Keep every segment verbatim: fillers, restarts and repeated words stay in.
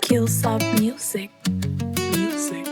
Killsoft Music. Music.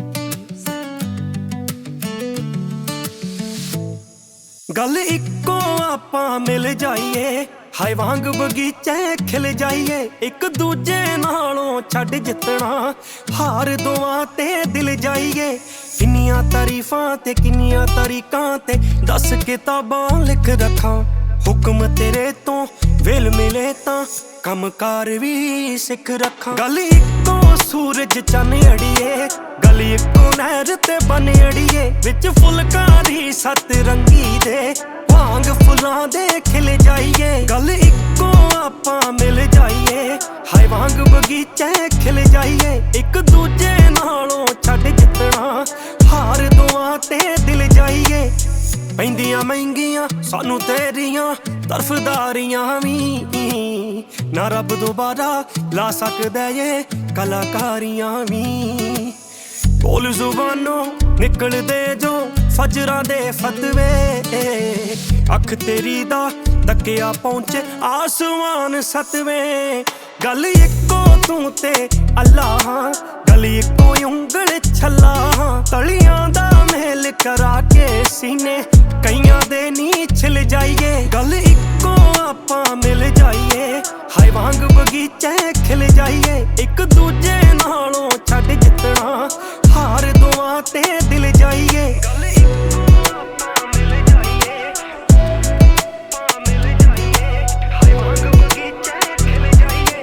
गल इक्को आपां मिल जाइए, हाय वांग बगीचे खिल जाइए। एक दूजे नालों छड़ जितना, हार दोवां ते दिल जाइए। किन्नियां तारीफां ते किन्नियां तरीकां ते दस किताबां लिख रखां। हुक्म तेरे तो वेल मिले तां कम कार भी सिख रखां। गल इक्को सूरज चन अड़िए, गल इक्को नहर ते बन अड़िए। विच फुलकारी सत रंगी दे भांग फुलां दे खिल जाइए। गल इक्को आपां मिल जाइए, हाय वांग बगीचे खिल जाइए। एक दूजे नालों छड़ जितना, हार दोवां ते दिल जाइए। पैंदियां महंगियां सानू तेरियां तरफदारियां भी, ना रब दोबारा ला सकदा ये कलाकारियां भी। बोल जुबानों निकलदे जो फजरां दे फतवे, अख तेरी दा तकिया पहुंचे आसमान सतवें। गल इक्को तू ते अल्लाह, गल इक्को उंगल छल्ला। तलियां दा मेल करा के सीने कईयां दे नी छिल जाइए। गल इक्को आपां मिल जाइए, हाय वांग बगीचे खिल जाइए। एक दूजे नालों छड़ जितना, हार दोवां ते दिल जाइए। गल इक्को आपां मिल जाइए, आपां मिल जाइए। हाय वांग बगीचे खिल जाइए,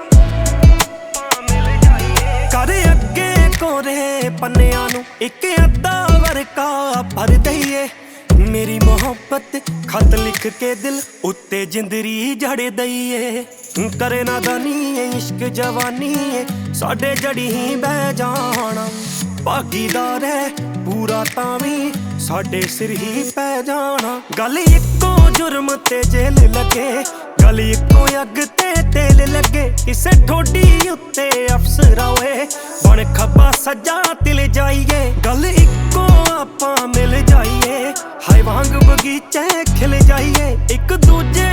आपां मिल जाइए। कर अगे कोरे पन्नियां नू इक अद्धा वरका भर दईए। मेरी मोहब्बत खत लिख के दिल उत्ते जिंदरी जड़ दईए। करे नादानी इश्क जवानी साडे जड़ी ही बह जाना। भागीदार है पूरा तावी साडे सिर ही पै जाना। गल इक्को जुर्म ते जेल लगे, गल इक्को अग ते तेल लगे। इसे ठोडी उत्ते अफसर होए बन खब्बा सज्जा तिल जाइए। गल इक्को आपां मिल जाइए, हाय वांग बगीचे खिल जाइए। एक दूजे